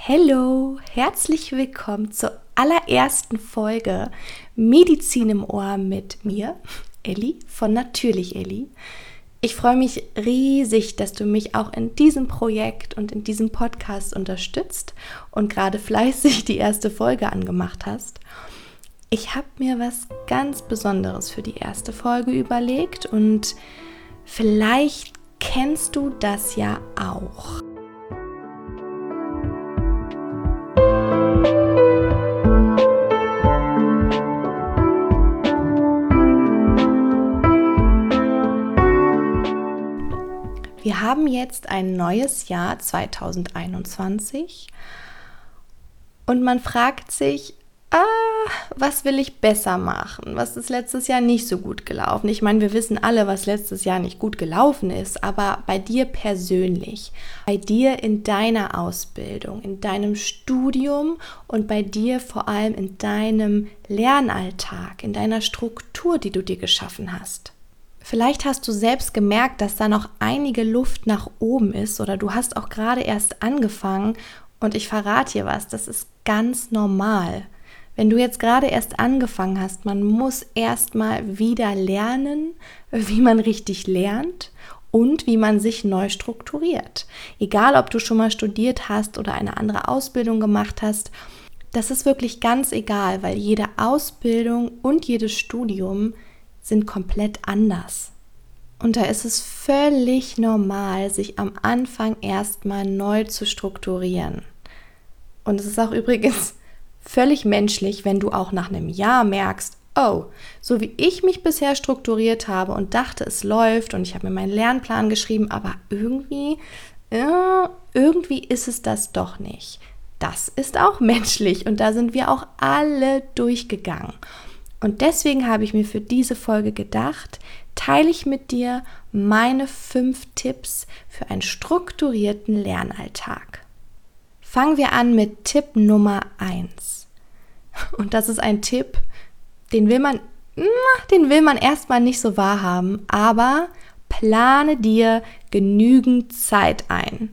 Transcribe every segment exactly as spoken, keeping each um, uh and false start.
Hallo, herzlich willkommen zur allerersten Folge Medizin im Ohr mit mir, Elli von Natürlich Elli. Ich freue mich riesig, dass du mich auch in diesem Projekt und in diesem Podcast unterstützt und gerade fleißig die erste Folge angemacht hast. Ich habe mir was ganz Besonderes für die erste Folge überlegt und vielleicht kennst du das ja auch. Wir haben jetzt ein neues Jahr zwanzig einundzwanzig und man fragt sich, ah, was will ich besser machen? Was ist letztes Jahr nicht so gut gelaufen? Ich meine, wir wissen alle, was letztes Jahr nicht gut gelaufen ist, aber bei dir persönlich, bei dir in deiner Ausbildung, in deinem Studium und bei dir vor allem in deinem Lernalltag, in deiner Struktur, die du dir geschaffen hast. Vielleicht hast du selbst gemerkt, dass da noch einige Luft nach oben ist oder du hast auch gerade erst angefangen und ich verrate dir was, das ist ganz normal. Wenn du jetzt gerade erst angefangen hast, man muss erstmal wieder lernen, wie man richtig lernt und wie man sich neu strukturiert. Egal, ob du schon mal studiert hast oder eine andere Ausbildung gemacht hast, das ist wirklich ganz egal, weil jede Ausbildung und jedes Studium sind komplett anders. Und da ist es völlig normal, sich am Anfang erstmal neu zu strukturieren. Und es ist auch übrigens völlig menschlich, wenn du auch nach einem Jahr merkst, oh, so wie ich mich bisher strukturiert habe und dachte, es läuft und ich habe mir meinen Lernplan geschrieben, aber irgendwie, ja, irgendwie ist es das doch nicht. Das ist auch menschlich und da sind wir auch alle durchgegangen. Und deswegen habe ich mir für diese Folge gedacht, teile ich mit dir meine fünf Tipps für einen strukturierten Lernalltag. Fangen wir an mit Tipp Nummer eins. Und das ist ein Tipp, den will man, den will man erstmal nicht so wahrhaben, aber plane dir genügend Zeit ein.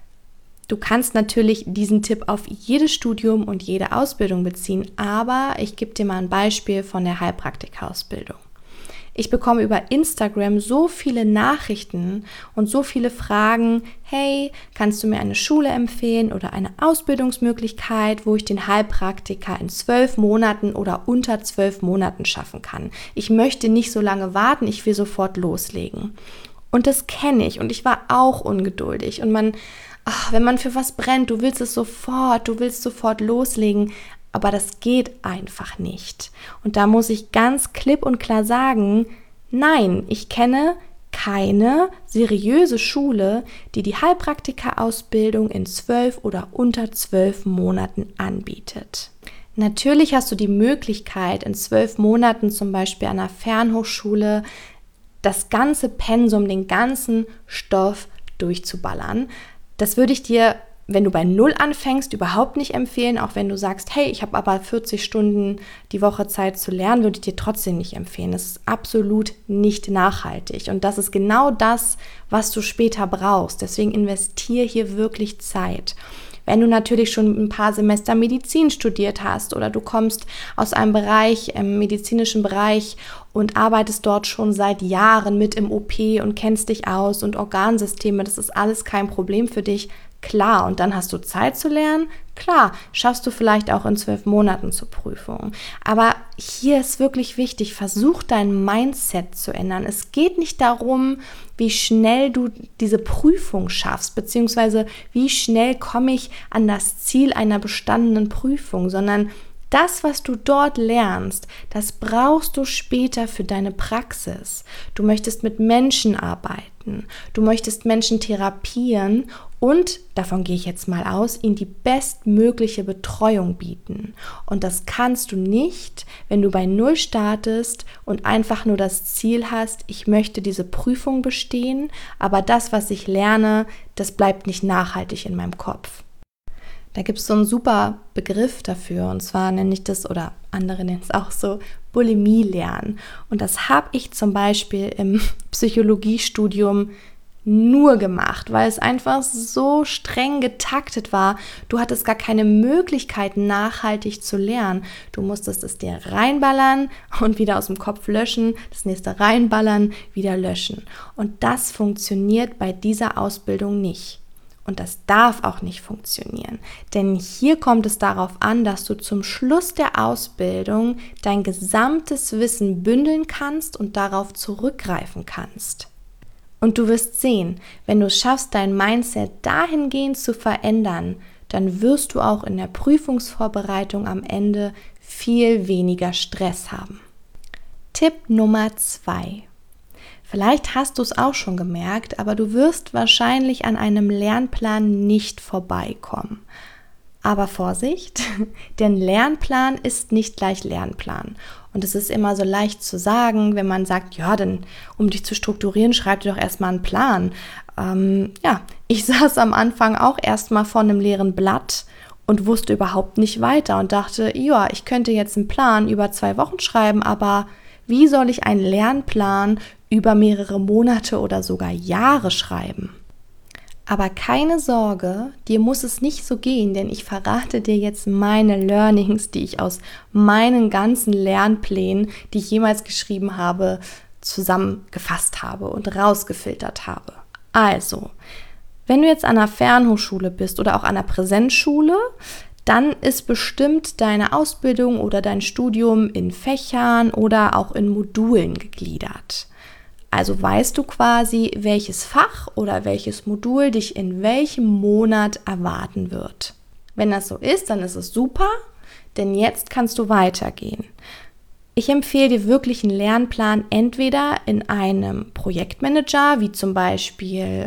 Du kannst natürlich diesen Tipp auf jedes Studium und jede Ausbildung beziehen, aber ich gebe dir mal ein Beispiel von der Heilpraktika-Ausbildung. Ich bekomme über Instagram so viele Nachrichten und so viele Fragen, hey, kannst du mir eine Schule empfehlen oder eine Ausbildungsmöglichkeit, wo ich den Heilpraktiker in zwölf Monaten oder unter zwölf Monaten schaffen kann? Ich möchte nicht so lange warten, ich will sofort loslegen. Und das kenne ich und ich war auch ungeduldig und man... Ach, wenn man für was brennt, du willst es sofort, du willst sofort loslegen, aber das geht einfach nicht. Und da muss ich ganz klipp und klar sagen, nein, ich kenne keine seriöse Schule, die die Heilpraktika-Ausbildung in zwölf oder unter zwölf Monaten anbietet. Natürlich hast du die Möglichkeit, in zwölf Monaten zum Beispiel an einer Fernhochschule das ganze Pensum, den ganzen Stoff durchzuballern. Das würde ich dir, wenn du bei Null anfängst, überhaupt nicht empfehlen. Auch wenn du sagst, hey, ich habe aber vierzig Stunden die Woche Zeit zu lernen, würde ich dir trotzdem nicht empfehlen. Das ist absolut nicht nachhaltig. Und das ist genau das, was du später brauchst. Deswegen investiere hier wirklich Zeit. Wenn du natürlich schon ein paar Semester Medizin studiert hast oder du kommst aus einem Bereich, im medizinischen Bereich und arbeitest dort schon seit Jahren mit im O P und kennst dich aus und Organsysteme, das ist alles kein Problem für dich. Klar, und dann hast du Zeit zu lernen. Klar, schaffst du vielleicht auch in zwölf Monaten zur Prüfung. Aber hier ist wirklich wichtig, versuch dein Mindset zu ändern. Es geht nicht darum, wie schnell du diese Prüfung schaffst, beziehungsweise wie schnell komme ich an das Ziel einer bestandenen Prüfung, sondern das, was du dort lernst, das brauchst du später für deine Praxis. Du möchtest mit Menschen arbeiten, du möchtest Menschen therapieren und, davon gehe ich jetzt mal aus, ihnen die bestmögliche Betreuung bieten. Und das kannst du nicht, wenn du bei Null startest und einfach nur das Ziel hast, ich möchte diese Prüfung bestehen, aber das, was ich lerne, das bleibt nicht nachhaltig in meinem Kopf. Da gibt es so einen super Begriff dafür und zwar nenne ich das, oder andere nennen es auch so, Bulimie lernen. Und das habe ich zum Beispiel im Psychologiestudium nur gemacht, weil es einfach so streng getaktet war. Du hattest gar keine Möglichkeit, nachhaltig zu lernen. Du musstest es dir reinballern und wieder aus dem Kopf löschen, das nächste reinballern, wieder löschen. Und das funktioniert bei dieser Ausbildung nicht. Und das darf auch nicht funktionieren, denn hier kommt es darauf an, dass du zum Schluss der Ausbildung dein gesamtes Wissen bündeln kannst und darauf zurückgreifen kannst. Und du wirst sehen, wenn du es schaffst, dein Mindset dahingehend zu verändern, dann wirst du auch in der Prüfungsvorbereitung am Ende viel weniger Stress haben. Tipp Nummer zwei. Vielleicht hast du es auch schon gemerkt, aber du wirst wahrscheinlich an einem Lernplan nicht vorbeikommen. Aber Vorsicht, denn Lernplan ist nicht gleich Lernplan. Und es ist immer so leicht zu sagen, wenn man sagt, ja, dann um dich zu strukturieren, schreib dir doch erstmal einen Plan. Ähm, ja, ich saß am Anfang auch erstmal vor einem leeren Blatt und wusste überhaupt nicht weiter und dachte, ja, ich könnte jetzt einen Plan über zwei Wochen schreiben, aber wie soll ich einen Lernplan über mehrere Monate oder sogar Jahre schreiben? Aber keine Sorge, dir muss es nicht so gehen, denn ich verrate dir jetzt meine Learnings, die ich aus meinen ganzen Lernplänen, die ich jemals geschrieben habe, zusammengefasst habe und rausgefiltert habe. Also, wenn du jetzt an einer Fernhochschule bist oder auch an einer Präsenzschule, dann ist bestimmt deine Ausbildung oder dein Studium in Fächern oder auch in Modulen gegliedert. Also weißt du quasi, welches Fach oder welches Modul dich in welchem Monat erwarten wird. Wenn das so ist, dann ist es super, denn jetzt kannst du weitergehen. Ich empfehle dir wirklich einen Lernplan entweder in einem Projektmanager, wie zum Beispiel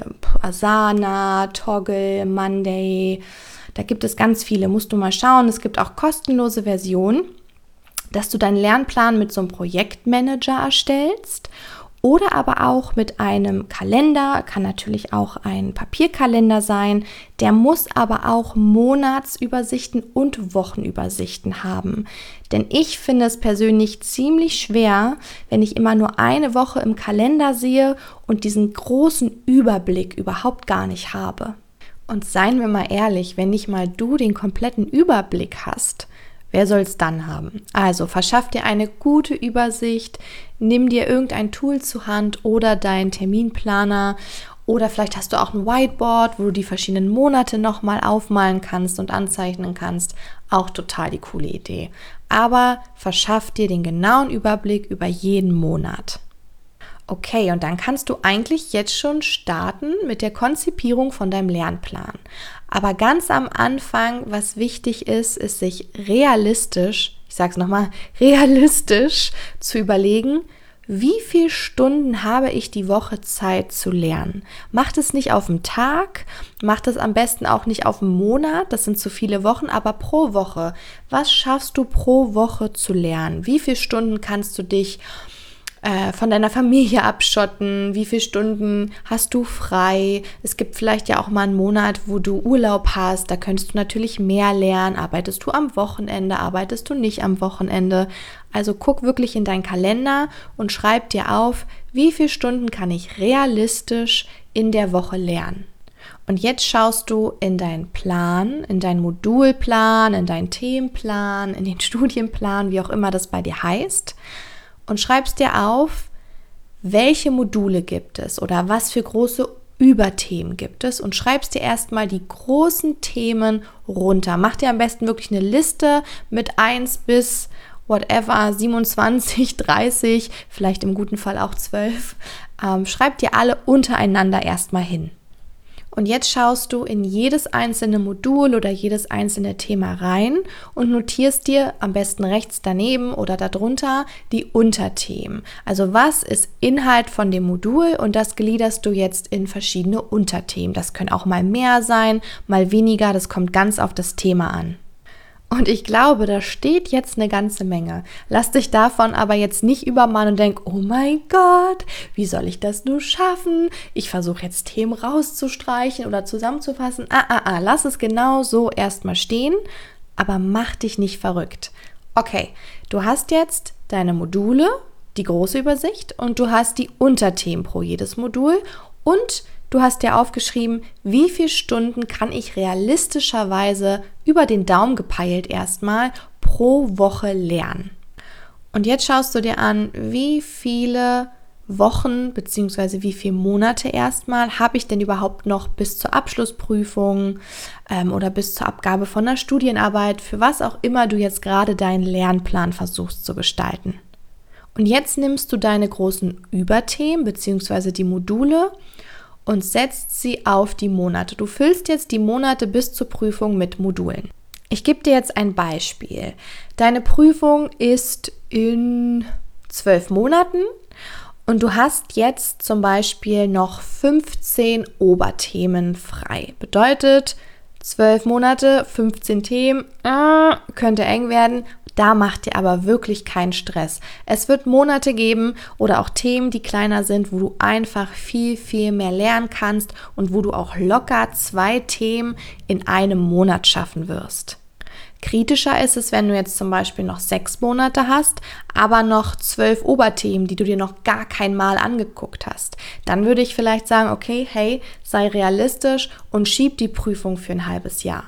Asana, Toggl, Monday. Da gibt es ganz viele, musst du mal schauen. Es gibt auch kostenlose Versionen, dass du deinen Lernplan mit so einem Projektmanager erstellst. Oder aber auch mit einem Kalender, kann natürlich auch ein Papierkalender sein, der muss aber auch Monatsübersichten und Wochenübersichten haben. Denn ich finde es persönlich ziemlich schwer, wenn ich immer nur eine Woche im Kalender sehe und diesen großen Überblick überhaupt gar nicht habe. Und seien wir mal ehrlich, wenn nicht mal du den kompletten Überblick hast, wer soll es dann haben? Also verschaff dir eine gute Übersicht, nimm dir irgendein Tool zur Hand oder deinen Terminplaner oder vielleicht hast du auch ein Whiteboard, wo du die verschiedenen Monate nochmal aufmalen kannst und anzeichnen kannst. Auch total die coole Idee. Aber verschaff dir den genauen Überblick über jeden Monat. Okay, und dann kannst du eigentlich jetzt schon starten mit der Konzipierung von deinem Lernplan. Aber ganz am Anfang, was wichtig ist, ist sich realistisch, ich sage es nochmal, realistisch zu überlegen, wie viele Stunden habe ich die Woche Zeit zu lernen? Macht es nicht auf den Tag, macht es am besten auch nicht auf den Monat, das sind zu viele Wochen, aber pro Woche. Was schaffst du pro Woche zu lernen? Wie viele Stunden kannst du dich von deiner Familie abschotten, wie viele Stunden hast du frei, es gibt vielleicht ja auch mal einen Monat, wo du Urlaub hast, da könntest du natürlich mehr lernen, arbeitest du am Wochenende, arbeitest du nicht am Wochenende, also guck wirklich in deinen Kalender und schreib dir auf, wie viele Stunden kann ich realistisch in der Woche lernen. Und jetzt schaust du in deinen Plan, in deinen Modulplan, in deinen Themenplan, in den Studienplan, wie auch immer das bei dir heißt, und schreibst dir auf, welche Module gibt es oder was für große Überthemen gibt es und schreibst dir erstmal die großen Themen runter. Mach dir am besten wirklich eine Liste mit eins bis whatever, siebenundzwanzig, dreißig, vielleicht im guten Fall auch zwölf. Ähm, schreib dir alle untereinander erstmal hin. Und jetzt schaust du in jedes einzelne Modul oder jedes einzelne Thema rein und notierst dir am besten rechts daneben oder darunter die Unterthemen. Also was ist Inhalt von dem Modul und das gliederst du jetzt in verschiedene Unterthemen. Das können auch mal mehr sein, mal weniger, das kommt ganz auf das Thema an. Und ich glaube, da steht jetzt eine ganze Menge. Lass dich davon aber jetzt nicht übermannen und denk, oh mein Gott, wie soll ich das nur schaffen? Ich versuche jetzt Themen rauszustreichen oder zusammenzufassen. Ah, ah, ah, lass es genau so erstmal stehen, aber mach dich nicht verrückt. Okay, du hast jetzt deine Module, die große Übersicht und du hast die Unterthemen pro jedes Modul und du hast dir aufgeschrieben, wie viele Stunden kann ich realistischerweise über den Daumen gepeilt erstmal pro Woche lernen. Und jetzt schaust du dir an, wie viele Wochen bzw. wie viele Monate erstmal habe ich denn überhaupt noch bis zur Abschlussprüfung ähm, oder bis zur Abgabe von einer Studienarbeit, für was auch immer du jetzt gerade deinen Lernplan versuchst zu gestalten. Und jetzt nimmst du deine großen Überthemen bzw. die Module und setzt sie auf die Monate. Du füllst jetzt die Monate bis zur Prüfung mit Modulen. Ich gebe dir jetzt ein Beispiel. Deine Prüfung ist in zwölf Monaten und du hast jetzt zum Beispiel noch fünfzehn Oberthemen frei. Bedeutet, zwölf Monate, fünfzehn Themen, äh, könnte eng werden. Da macht dir aber wirklich keinen Stress. Es wird Monate geben oder auch Themen, die kleiner sind, wo du einfach viel, viel mehr lernen kannst und wo du auch locker zwei Themen in einem Monat schaffen wirst. Kritischer ist es, wenn du jetzt zum Beispiel noch sechs Monate hast, aber noch zwölf Oberthemen, die du dir noch gar kein Mal angeguckt hast. Dann würde ich vielleicht sagen, okay, hey, sei realistisch und schieb die Prüfung für ein halbes Jahr.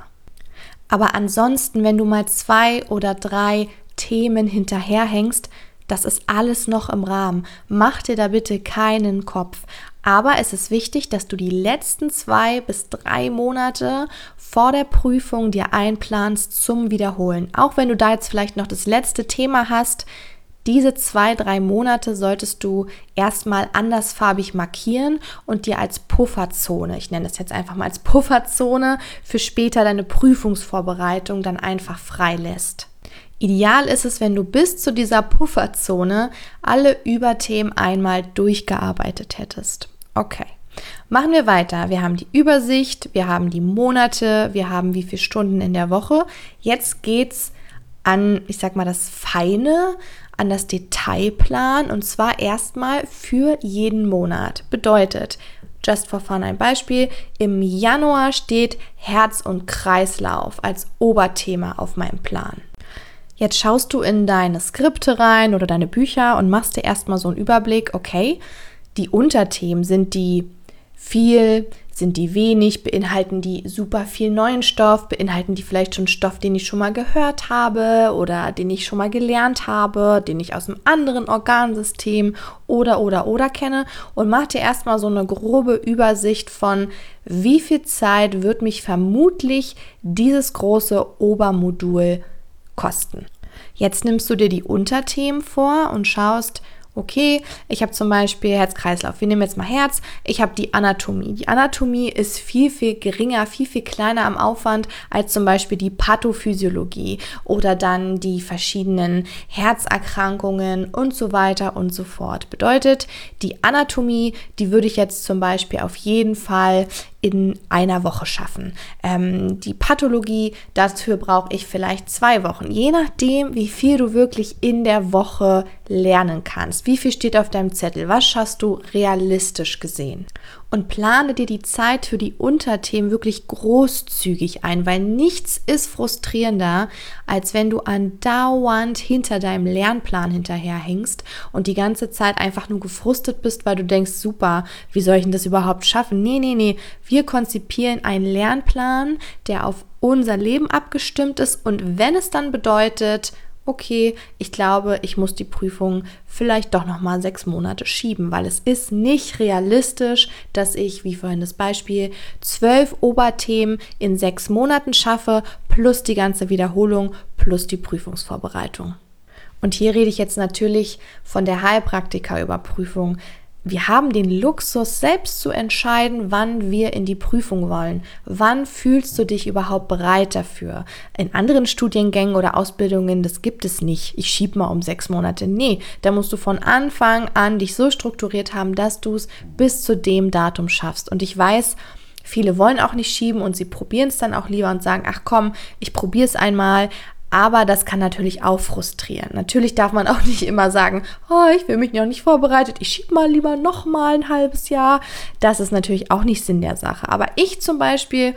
Aber ansonsten, wenn du mal zwei oder drei Themen hinterherhängst, das ist alles noch im Rahmen. Mach dir da bitte keinen Kopf. Aber es ist wichtig, dass du die letzten zwei bis drei Monate vor der Prüfung dir einplanst zum Wiederholen. Auch wenn du da jetzt vielleicht noch das letzte Thema hast, diese zwei, drei Monate solltest du erstmal andersfarbig markieren und dir als Pufferzone, ich nenne das jetzt einfach mal als Pufferzone, für später deine Prüfungsvorbereitung dann einfach freilässt. Ideal ist es, wenn du bis zu dieser Pufferzone alle Überthemen einmal durchgearbeitet hättest. Okay, machen wir weiter. Wir haben die Übersicht, wir haben die Monate, wir haben wie viele Stunden in der Woche. Jetzt geht's an, ich sag mal, das Feine, an das Detailplan und zwar erstmal für jeden Monat. Bedeutet, just for fun ein Beispiel, im Januar steht Herz- und Kreislauf als Oberthema auf meinem Plan. Jetzt schaust du in deine Skripte rein oder deine Bücher und machst dir erstmal so einen Überblick, okay, die Unterthemen, sind die viel, sind die wenig, beinhalten die super viel neuen Stoff, beinhalten die vielleicht schon Stoff, den ich schon mal gehört habe oder den ich schon mal gelernt habe, den ich aus einem anderen Organsystem oder, oder, oder kenne und mach dir erstmal so eine grobe Übersicht von, wie viel Zeit wird mich vermutlich dieses große Obermodul kosten. Jetzt nimmst du dir die Unterthemen vor und schaust, okay, ich habe zum Beispiel Herz-Kreislauf. Wir nehmen jetzt mal Herz. Ich habe die Anatomie. Die Anatomie ist viel, viel geringer, viel, viel kleiner am Aufwand als zum Beispiel die Pathophysiologie oder dann die verschiedenen Herzerkrankungen und so weiter und so fort. Bedeutet, die Anatomie, die würde ich jetzt zum Beispiel auf jeden Fall in einer Woche schaffen. Ähm, die Pathologie, dafür brauche ich vielleicht zwei Wochen. Je nachdem, wie viel du wirklich in der Woche lernen kannst. Wie viel steht auf deinem Zettel? Was schaffst du realistisch gesehen? Und plane dir die Zeit für die Unterthemen wirklich großzügig ein, weil nichts ist frustrierender, als wenn du andauernd hinter deinem Lernplan hinterherhängst und die ganze Zeit einfach nur gefrustet bist, weil du denkst, super, wie soll ich denn das überhaupt schaffen? Nee, nee, nee, wir konzipieren einen Lernplan, der auf unser Leben abgestimmt ist und wenn es dann bedeutet, okay, ich glaube, ich muss die Prüfung vielleicht doch nochmal sechs Monate schieben, weil es ist nicht realistisch, dass ich, wie vorhin das Beispiel, zwölf Oberthemen in sechs Monaten schaffe, plus die ganze Wiederholung, plus die Prüfungsvorbereitung. Und hier rede ich jetzt natürlich von der Heilpraktikerüberprüfung. Wir haben den Luxus, selbst zu entscheiden, wann wir in die Prüfung wollen. Wann fühlst du dich überhaupt bereit dafür? In anderen Studiengängen oder Ausbildungen, das gibt es nicht. Ich schiebe mal um sechs Monate. Nee, da musst du von Anfang an dich so strukturiert haben, dass du es bis zu dem Datum schaffst. Und ich weiß, viele wollen auch nicht schieben und sie probieren es dann auch lieber und sagen, ach komm, ich probiere es einmal. Aber das kann natürlich auch frustrieren. Natürlich darf man auch nicht immer sagen, oh, ich will mich noch nicht vorbereitet, ich schiebe mal lieber noch mal ein halbes Jahr. Das ist natürlich auch nicht Sinn der Sache. Aber ich zum Beispiel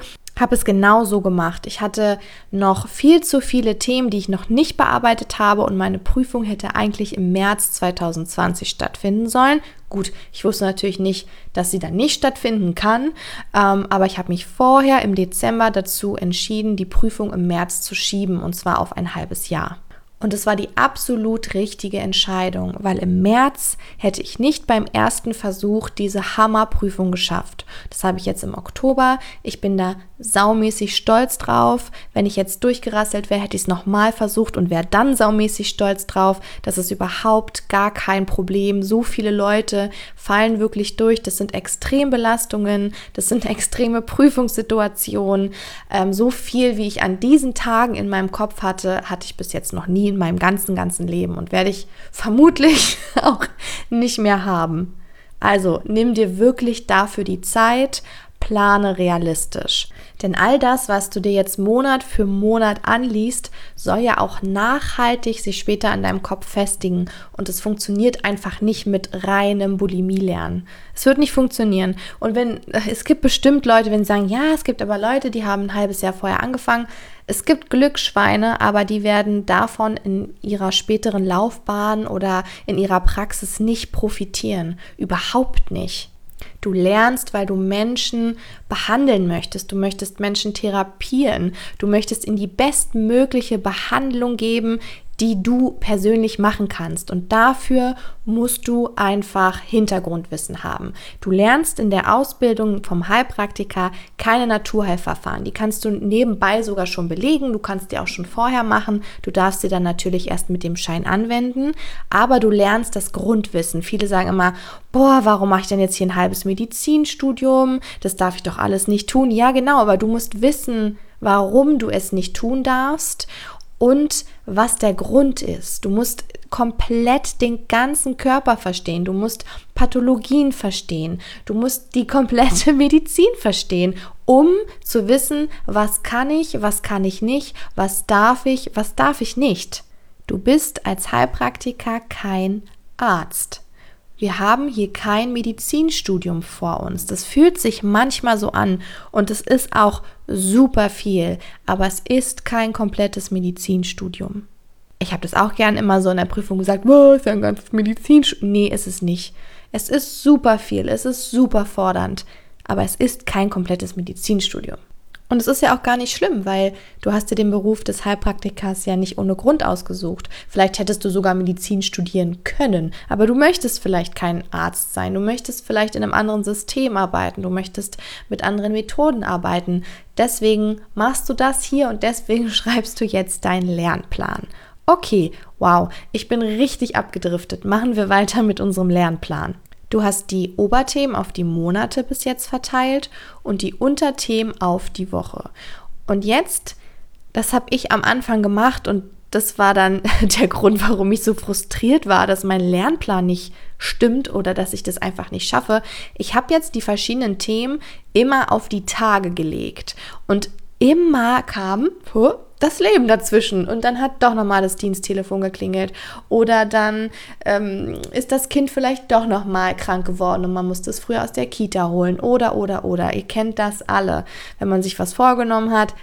habe es genau so gemacht. Ich hatte noch viel zu viele Themen, die ich noch nicht bearbeitet habe und meine Prüfung hätte eigentlich im März zwanzig zwanzig stattfinden sollen. Gut, ich wusste natürlich nicht, dass sie dann nicht stattfinden kann, ähm, aber ich habe mich vorher im Dezember dazu entschieden, die Prüfung im März zu schieben und zwar auf ein halbes Jahr. Und es war die absolut richtige Entscheidung, weil im März hätte ich nicht beim ersten Versuch diese Hammerprüfung geschafft. Das habe ich jetzt im Oktober. Ich bin da saumäßig stolz drauf. Wenn ich jetzt durchgerasselt wäre, hätte ich es nochmal versucht und wäre dann saumäßig stolz drauf. Das ist überhaupt gar kein Problem. So viele Leute fallen wirklich durch. Das sind Extrembelastungen, das sind extreme Prüfungssituationen. Ähm, so viel, wie ich an diesen Tagen in meinem Kopf hatte, hatte ich bis jetzt noch nie in meinem ganzen, ganzen Leben und werde ich vermutlich auch nicht mehr haben. Also nimm dir wirklich dafür die Zeit, plane realistisch. Denn all das, was du dir jetzt Monat für Monat anliest, soll ja auch nachhaltig sich später an deinem Kopf festigen. Und es funktioniert einfach nicht mit reinem Bulimie-Lernen. Es wird nicht funktionieren. Und wenn, es gibt bestimmt Leute, wenn sie sagen, ja, es gibt aber Leute, die haben ein halbes Jahr vorher angefangen. Es gibt Glücksschweine, aber die werden davon in ihrer späteren Laufbahn oder in ihrer Praxis nicht profitieren. Überhaupt nicht. Du lernst, weil du Menschen behandeln möchtest. Du möchtest Menschen therapieren. Du möchtest ihnen die bestmögliche Behandlung geben, die du persönlich machen kannst. Und dafür musst du einfach Hintergrundwissen haben. Du lernst in der Ausbildung vom Heilpraktiker keine Naturheilverfahren. Die kannst du nebenbei sogar schon belegen. Du kannst die auch schon vorher machen. Du darfst sie dann natürlich erst mit dem Schein anwenden. Aber du lernst das Grundwissen. Viele sagen immer, boah, warum mache ich denn jetzt hier ein halbes Medizinstudium? Das darf ich doch alles nicht tun. Ja, genau, aber du musst wissen, warum du es nicht tun darfst und was der Grund ist. Du musst komplett den ganzen Körper verstehen. Du musst Pathologien verstehen. Du musst die komplette Medizin verstehen, um zu wissen, was kann ich, was kann ich nicht, was darf ich, was darf ich nicht. Du bist als Heilpraktiker kein Arzt. Wir haben hier kein Medizinstudium vor uns. Das fühlt sich manchmal so an und es ist auch super viel, aber es ist kein komplettes Medizinstudium. Ich habe das auch gern immer so in der Prüfung gesagt, was ist ja ein ganzes Medizinstudium? Nee, ist es nicht. Es ist super viel, es ist super fordernd, aber es ist kein komplettes Medizinstudium. Und es ist ja auch gar nicht schlimm, weil du hast dir den Beruf des Heilpraktikers ja nicht ohne Grund ausgesucht. Vielleicht hättest du sogar Medizin studieren können, aber du möchtest vielleicht kein Arzt sein. Du möchtest vielleicht in einem anderen System arbeiten. Du möchtest mit anderen Methoden arbeiten. Deswegen machst du das hier und deswegen schreibst du jetzt deinen Lernplan. Okay, wow, ich bin richtig abgedriftet. Machen wir weiter mit unserem Lernplan. Du hast die Oberthemen auf die Monate bis jetzt verteilt und die Unterthemen auf die Woche. Und jetzt, das habe ich am Anfang gemacht und das war dann der Grund, warum ich so frustriert war, dass mein Lernplan nicht stimmt oder dass ich das einfach nicht schaffe. Ich habe jetzt die verschiedenen Themen immer auf die Tage gelegt und immer kam huh, das Leben dazwischen und dann hat doch nochmal das Diensttelefon geklingelt oder dann ähm, ist das Kind vielleicht doch nochmal krank geworden und man musste es früher aus der Kita holen oder, oder, oder. Ihr kennt das alle. Wenn man sich was vorgenommen hat,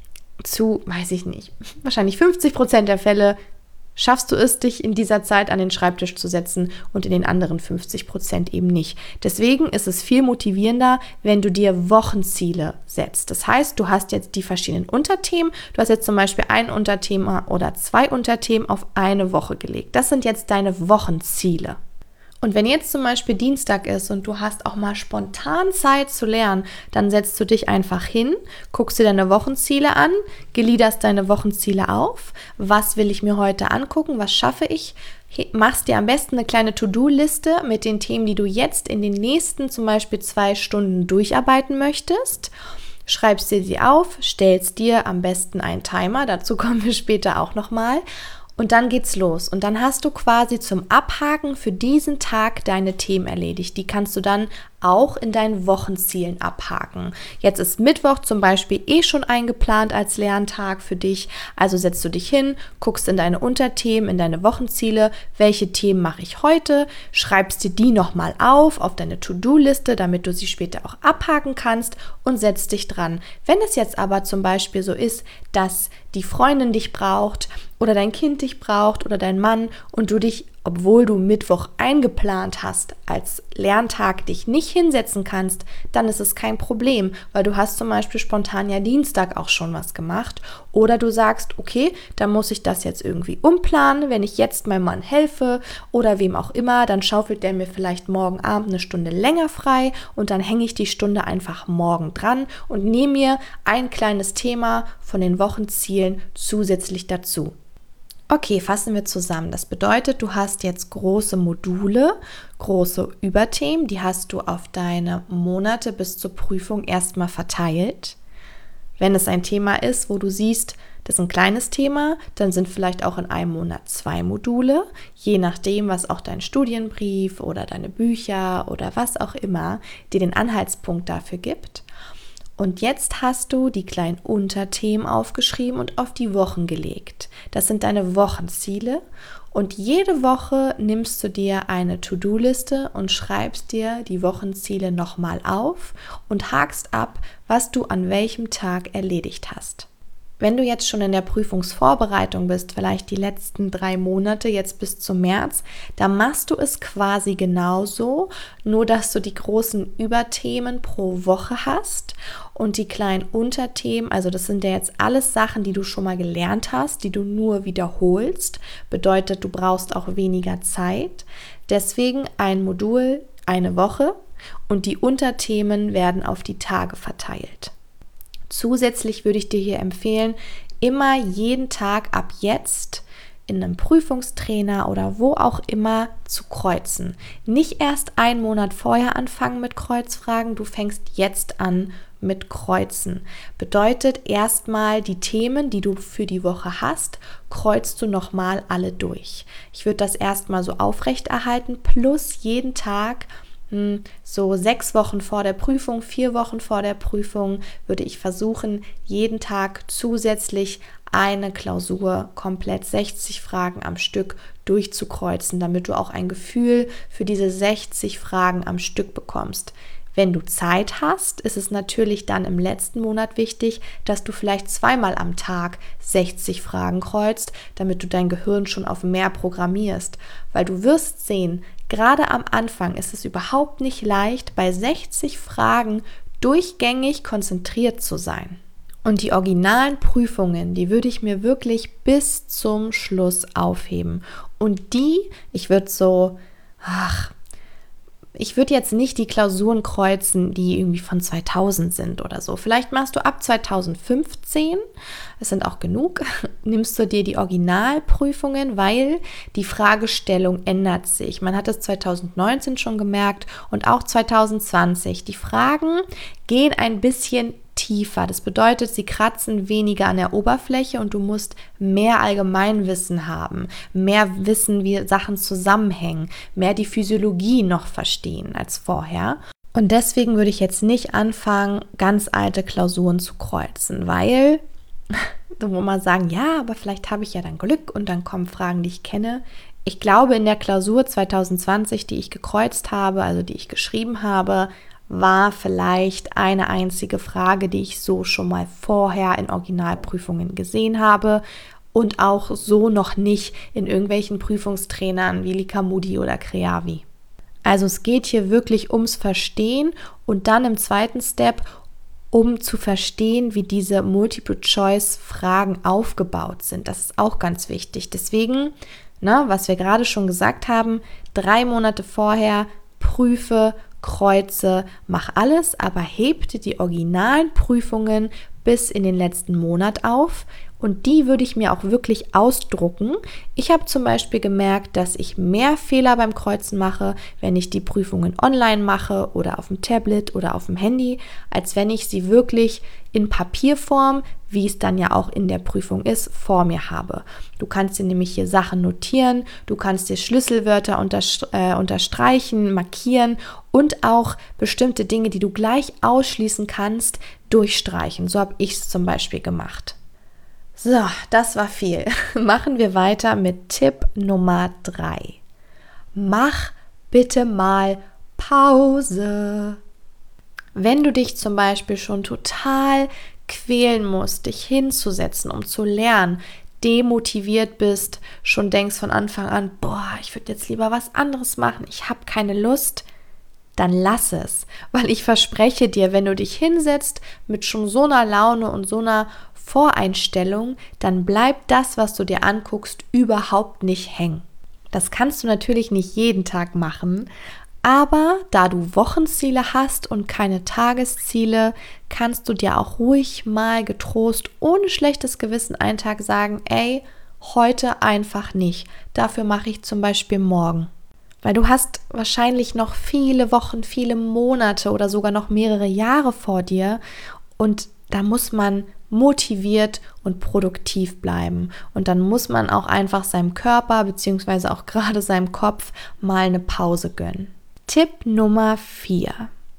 zu, weiß ich nicht, wahrscheinlich fünfzig Prozent der Fälle schaffst du es, dich in dieser Zeit an den Schreibtisch zu setzen und in den anderen fünfzig Prozent eben nicht. Deswegen ist es viel motivierender, wenn du dir Wochenziele setzt. Das heißt, du hast jetzt die verschiedenen Unterthemen. Du hast jetzt zum Beispiel ein Unterthema oder zwei Unterthemen auf eine Woche gelegt. Das sind jetzt deine Wochenziele. Und wenn jetzt zum Beispiel Dienstag ist und du hast auch mal spontan Zeit zu lernen, dann setzt du dich einfach hin, guckst dir deine Wochenziele an, gliederst deine Wochenziele auf. Was will ich mir heute angucken? Was schaffe ich? Machst dir am besten eine kleine To-Do-Liste mit den Themen, die du jetzt in den nächsten zum Beispiel zwei Stunden durcharbeiten möchtest. Schreibst dir sie auf, stellst dir am besten einen Timer, dazu kommen wir später auch nochmal. Und dann geht's los. Und dann hast du quasi zum Abhaken für diesen Tag deine Themen erledigt. Die kannst du dann auch in deinen Wochenzielen abhaken. Jetzt ist Mittwoch zum Beispiel eh schon eingeplant als Lerntag für dich. Also setzt du dich hin, guckst in deine Unterthemen, in deine Wochenziele, welche Themen mache ich heute, schreibst dir die nochmal auf, auf deine To-Do-Liste, damit du sie später auch abhaken kannst und setzt dich dran. Wenn es jetzt aber zum Beispiel so ist, dass die Freundin dich braucht oder dein Kind dich braucht oder dein Mann und du dich, obwohl du Mittwoch eingeplant hast, als Lerntag dich nicht hinsetzen kannst, dann ist es kein Problem, weil du hast zum Beispiel spontan ja Dienstag auch schon was gemacht oder du sagst, okay, dann muss ich das jetzt irgendwie umplanen, wenn ich jetzt meinem Mann helfe oder wem auch immer, dann schaufelt der mir vielleicht morgen Abend eine Stunde länger frei und dann hänge ich die Stunde einfach morgen dran und nehme mir ein kleines Thema von den Wochenzielen zusätzlich dazu. Okay, fassen wir zusammen. Das bedeutet, du hast jetzt große Module, große Überthemen, die hast du auf deine Monate bis zur Prüfung erstmal verteilt. Wenn es ein Thema ist, wo du siehst, das ist ein kleines Thema, dann sind vielleicht auch in einem Monat zwei Module, je nachdem, was auch dein Studienbrief oder deine Bücher oder was auch immer dir den Anhaltspunkt dafür gibt. Und jetzt hast du die kleinen Unterthemen aufgeschrieben und auf die Wochen gelegt. Das sind deine Wochenziele und jede Woche nimmst du dir eine To-Do-Liste und schreibst dir die Wochenziele nochmal auf und hakst ab, was du an welchem Tag erledigt hast. Wenn du jetzt schon in der Prüfungsvorbereitung bist, vielleicht die letzten drei Monate, jetzt bis zum März, dann machst du es quasi genauso, nur dass du die großen Überthemen pro Woche hast und die kleinen Unterthemen, also das sind ja jetzt alles Sachen, die du schon mal gelernt hast, die du nur wiederholst, bedeutet, du brauchst auch weniger Zeit. Deswegen ein Modul, eine Woche und die Unterthemen werden auf die Tage verteilt. Zusätzlich würde ich dir hier empfehlen, immer jeden Tag ab jetzt in einem Prüfungstrainer oder wo auch immer zu kreuzen. Nicht erst einen Monat vorher anfangen mit Kreuzfragen, du fängst jetzt an mit Kreuzen. Bedeutet erstmal die Themen, die du für die Woche hast, kreuzt du nochmal alle durch. Ich würde das erstmal so aufrechterhalten, plus jeden Tag so sechs Wochen vor der Prüfung, vier Wochen vor der Prüfung würde ich versuchen, jeden Tag zusätzlich eine Klausur komplett sechzig Fragen am Stück durchzukreuzen, damit du auch ein Gefühl für diese sechzig Fragen am Stück bekommst. Wenn du Zeit hast, ist es natürlich dann im letzten Monat wichtig, dass du vielleicht zweimal am Tag sechzig Fragen kreuzt, damit du dein Gehirn schon auf mehr programmierst. Weil du wirst sehen, gerade am Anfang ist es überhaupt nicht leicht, bei sechzig Fragen durchgängig konzentriert zu sein. Und die originalen Prüfungen, die würde ich mir wirklich bis zum Schluss aufheben. Und die, ich würde so, ach, ich würde jetzt nicht die Klausuren kreuzen, die irgendwie von zweitausend sind oder so. Vielleicht machst du ab zweitausendfünfzehn, es sind auch genug, nimmst du dir die Originalprüfungen, weil die Fragestellung ändert sich. Man hat es zweitausendneunzehn schon gemerkt und auch zweitausendzwanzig. Die Fragen gehen ein bisschen tiefer. Das bedeutet, sie kratzen weniger an der Oberfläche und du musst mehr Allgemeinwissen haben, mehr wissen, wie Sachen zusammenhängen, mehr die Physiologie noch verstehen als vorher. Und deswegen würde ich jetzt nicht anfangen, ganz alte Klausuren zu kreuzen, weil, wo man sagen, ja, aber vielleicht habe ich ja dann Glück und dann kommen Fragen, die ich kenne. Ich glaube, in der Klausur zweitausendzwanzig, die ich gekreuzt habe, also die ich geschrieben habe, war vielleicht eine einzige Frage, die ich so schon mal vorher in Originalprüfungen gesehen habe und auch so noch nicht in irgendwelchen Prüfungstrainern wie Likamudi oder Creavi. Also es geht hier wirklich ums Verstehen und dann im zweiten Step um zu verstehen, wie diese Multiple-Choice-Fragen aufgebaut sind. Das ist auch ganz wichtig. Deswegen, ne, was wir gerade schon gesagt haben, drei Monate vorher prüfe, kreuze, mach alles, aber heb dir die originalen Prüfungen bis in den letzten Monat auf und die würde ich mir auch wirklich ausdrucken. Ich habe zum Beispiel gemerkt, dass ich mehr Fehler beim Kreuzen mache, wenn ich die Prüfungen online mache oder auf dem Tablet oder auf dem Handy, als wenn ich sie wirklich in Papierform wie es dann ja auch in der Prüfung ist, vor mir habe. Du kannst dir nämlich hier Sachen notieren, du kannst dir Schlüsselwörter unterst- äh, unterstreichen, markieren und auch bestimmte Dinge, die du gleich ausschließen kannst, durchstreichen. So habe ich es zum Beispiel gemacht. So, das war viel. Machen wir weiter mit Tipp Nummer drei. Mach bitte mal Pause. Wenn du dich zum Beispiel schon total quälen musst, dich hinzusetzen, um zu lernen, demotiviert bist, schon denkst von Anfang an, boah, ich würde jetzt lieber was anderes machen, ich habe keine Lust, dann lass es. Weil ich verspreche dir, wenn du dich hinsetzt mit schon so einer Laune und so einer Voreinstellung, dann bleibt das, was du dir anguckst, überhaupt nicht hängen. Das kannst du natürlich nicht jeden Tag machen, aber da du Wochenziele hast und keine Tagesziele, kannst du dir auch ruhig mal getrost, ohne schlechtes Gewissen einen Tag sagen, ey, heute einfach nicht. Dafür mache ich zum Beispiel morgen. Weil du hast wahrscheinlich noch viele Wochen, viele Monate oder sogar noch mehrere Jahre vor dir und da muss man motiviert und produktiv bleiben. Und dann muss man auch einfach seinem Körper bzw. auch gerade seinem Kopf mal eine Pause gönnen. Tipp Nummer vier.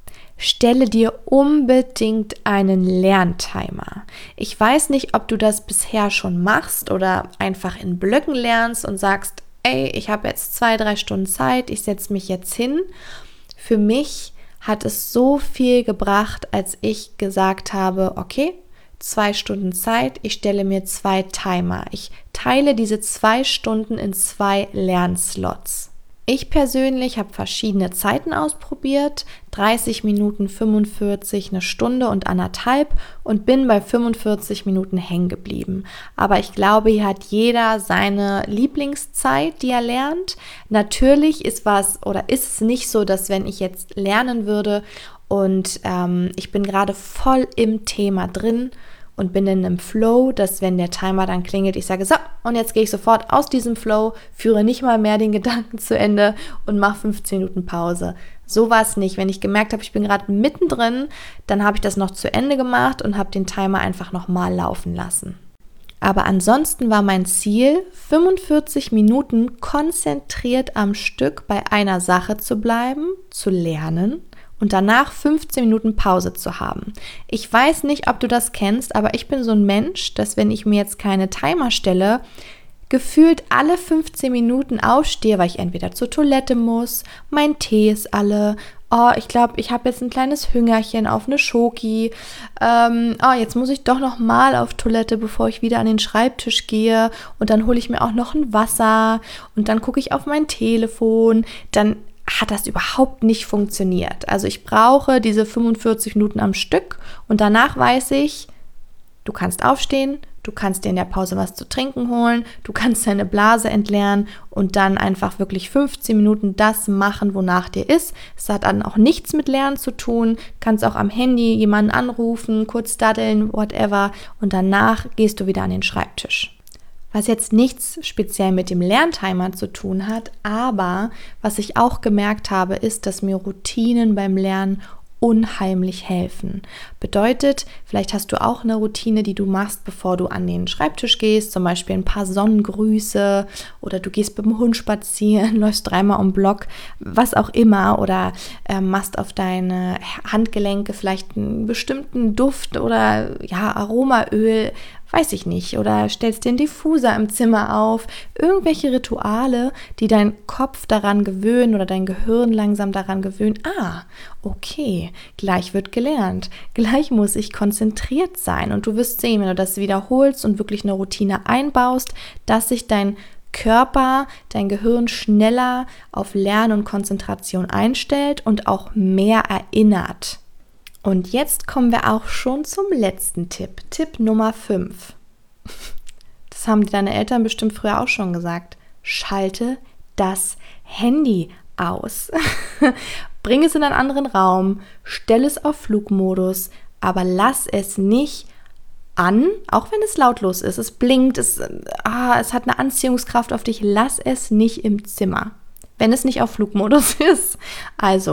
Stelle dir unbedingt einen Lerntimer. Ich weiß nicht, ob du das bisher schon machst oder einfach in Blöcken lernst und sagst, ey, ich habe jetzt zwei, drei Stunden Zeit, ich setze mich jetzt hin. Für mich hat es so viel gebracht, als ich gesagt habe, okay, zwei Stunden Zeit, ich stelle mir zwei Timer. Ich teile diese zwei Stunden in zwei Lernslots. Ich persönlich habe verschiedene Zeiten ausprobiert, dreißig Minuten, fünfundvierzig, eine Stunde und anderthalb und bin bei fünfundvierzig Minuten hängen geblieben. Aber ich glaube, hier hat jeder seine Lieblingszeit, die er lernt. Natürlich ist was oder ist es nicht so, dass wenn ich jetzt lernen würde und ähm, ich bin gerade voll im Thema drin und bin in einem Flow, dass wenn der Timer dann klingelt, ich sage, so, und jetzt gehe ich sofort aus diesem Flow, führe nicht mal mehr den Gedanken zu Ende und mache fünfzehn Minuten Pause. So war es nicht. Wenn ich gemerkt habe, ich bin gerade mittendrin, dann habe ich das noch zu Ende gemacht und habe den Timer einfach nochmal laufen lassen. Aber ansonsten war mein Ziel, fünfundvierzig Minuten konzentriert am Stück bei einer Sache zu bleiben, zu lernen, und danach fünfzehn Minuten Pause zu haben. Ich weiß nicht, ob du das kennst, aber ich bin so ein Mensch, dass wenn ich mir jetzt keine Timer stelle, gefühlt alle fünfzehn Minuten aufstehe, weil ich entweder zur Toilette muss, mein Tee ist alle, oh, ich glaube, ich habe jetzt ein kleines Hüngerchen auf eine Schoki, ähm, oh, jetzt muss ich doch noch mal auf Toilette, bevor ich wieder an den Schreibtisch gehe und dann hole ich mir auch noch ein Wasser und dann gucke ich auf mein Telefon, dann hat das überhaupt nicht funktioniert. Also ich brauche diese fünfundvierzig Minuten am Stück und danach weiß ich, du kannst aufstehen, du kannst dir in der Pause was zu trinken holen, du kannst deine Blase entleeren und dann einfach wirklich fünfzehn Minuten das machen, wonach dir ist. Es hat dann auch nichts mit Lernen zu tun, kannst auch am Handy jemanden anrufen, kurz daddeln, whatever und danach gehst du wieder an den Schreibtisch. Was jetzt nichts speziell mit dem Lerntimer zu tun hat, aber was ich auch gemerkt habe, ist, dass mir Routinen beim Lernen unheimlich helfen. Bedeutet, vielleicht hast du auch eine Routine, die du machst, bevor du an den Schreibtisch gehst, zum Beispiel ein paar Sonnengrüße oder du gehst mit dem Hund spazieren, läufst dreimal um den Block, was auch immer oder äh, machst auf deine Handgelenke vielleicht einen bestimmten Duft oder ja, Aromaöl, weiß ich nicht, oder stellst den Diffuser im Zimmer auf, irgendwelche Rituale, die dein Kopf daran gewöhnen oder dein Gehirn langsam daran gewöhnen, ah, okay, gleich wird gelernt, gleich muss ich konzentriert sein und du wirst sehen, wenn du das wiederholst und wirklich eine Routine einbaust, dass sich dein Körper, dein Gehirn schneller auf Lernen und Konzentration einstellt und auch mehr erinnert. Und jetzt kommen wir auch schon zum letzten Tipp. Tipp Nummer fünf. Das haben deine Eltern bestimmt früher auch schon gesagt. Schalte das Handy aus. Bring es in einen anderen Raum, stell es auf Flugmodus, aber lass es nicht an, auch wenn es lautlos ist. Es blinkt, es, ah, es hat eine Anziehungskraft auf dich. Lass es nicht im Zimmer, wenn es nicht auf Flugmodus ist. Also,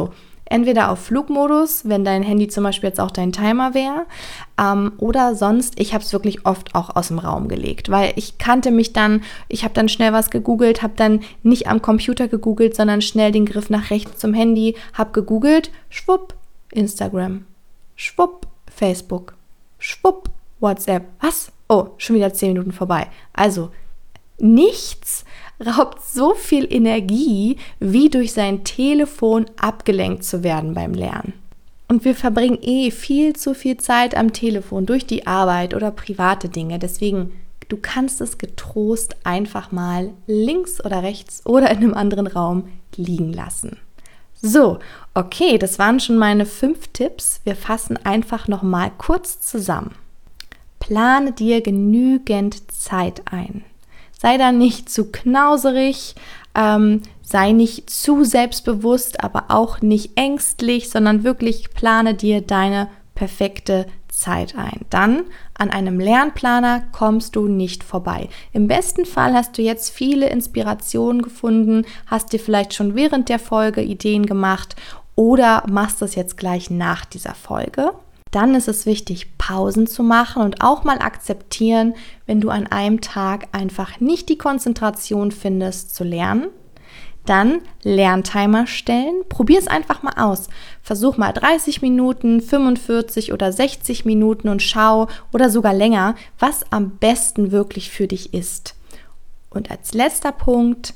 Entweder auf Flugmodus, wenn dein Handy zum Beispiel jetzt auch dein Timer wäre, ähm, oder sonst, ich habe es wirklich oft auch aus dem Raum gelegt, weil ich kannte mich dann, ich habe dann schnell was gegoogelt, habe dann nicht am Computer gegoogelt, sondern schnell den Griff nach rechts zum Handy, habe gegoogelt, schwupp, Instagram, schwupp, Facebook, schwupp, WhatsApp, was? Oh, schon wieder zehn Minuten vorbei. Also, nichts raubt so viel Energie, wie durch sein Telefon abgelenkt zu werden beim Lernen. Und wir verbringen eh viel zu viel Zeit am Telefon durch die Arbeit oder private Dinge. Deswegen, du kannst es getrost einfach mal links oder rechts oder in einem anderen Raum liegen lassen. So, okay, das waren schon meine fünf Tipps. Wir fassen einfach nochmal kurz zusammen. Plane dir genügend Zeit ein. Sei da nicht zu knauserig, ähm, sei nicht zu selbstbewusst, aber auch nicht ängstlich, sondern wirklich plane dir deine perfekte Zeit ein. Dann an einem Lernplaner kommst du nicht vorbei. Im besten Fall hast du jetzt viele Inspirationen gefunden, hast dir vielleicht schon während der Folge Ideen gemacht oder machst das jetzt gleich nach dieser Folge. Dann ist es wichtig, Pausen zu machen und auch mal akzeptieren, wenn du an einem Tag einfach nicht die Konzentration findest zu lernen. Dann Lerntimer stellen. Probier es einfach mal aus. Versuch mal dreißig Minuten, fünfundvierzig oder sechzig Minuten und schau oder sogar länger, was am besten wirklich für dich ist. Und als letzter Punkt,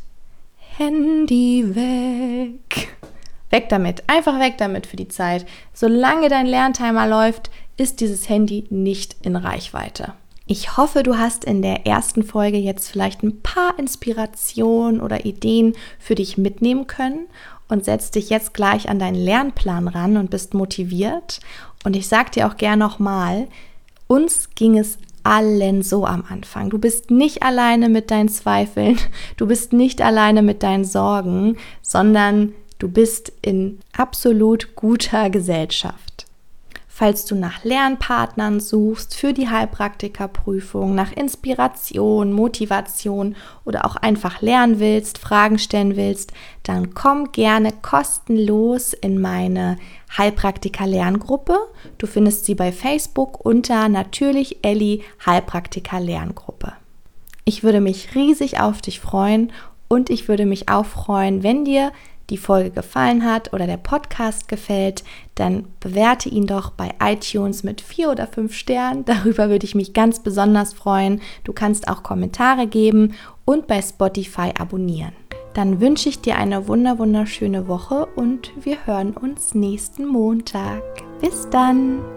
Handy weg. Weg damit, einfach weg damit für die Zeit. Solange dein Lerntimer läuft, ist dieses Handy nicht in Reichweite. Ich hoffe, du hast in der ersten Folge jetzt vielleicht ein paar Inspirationen oder Ideen für dich mitnehmen können und setzt dich jetzt gleich an deinen Lernplan ran und bist motiviert. Und ich sage dir auch gern nochmal, uns ging es allen so am Anfang. Du bist nicht alleine mit deinen Zweifeln, du bist nicht alleine mit deinen Sorgen, sondern du bist in absolut guter Gesellschaft. Falls du nach Lernpartnern suchst für die Heilpraktikerprüfung, nach Inspiration, Motivation oder auch einfach lernen willst, Fragen stellen willst, dann komm gerne kostenlos in meine Heilpraktiker-Lerngruppe. Du findest sie bei Facebook unter natürlich Elli Heilpraktiker-Lerngruppe. Ich würde mich riesig auf dich freuen und ich würde mich auch freuen, wenn dir die Folge gefallen hat oder der Podcast gefällt, dann bewerte ihn doch bei iTunes mit vier oder fünf Sternen. Darüber würde ich mich ganz besonders freuen. Du kannst auch Kommentare geben und bei Spotify abonnieren. Dann wünsche ich dir eine wunder wunderschöne Woche und wir hören uns nächsten Montag. Bis dann!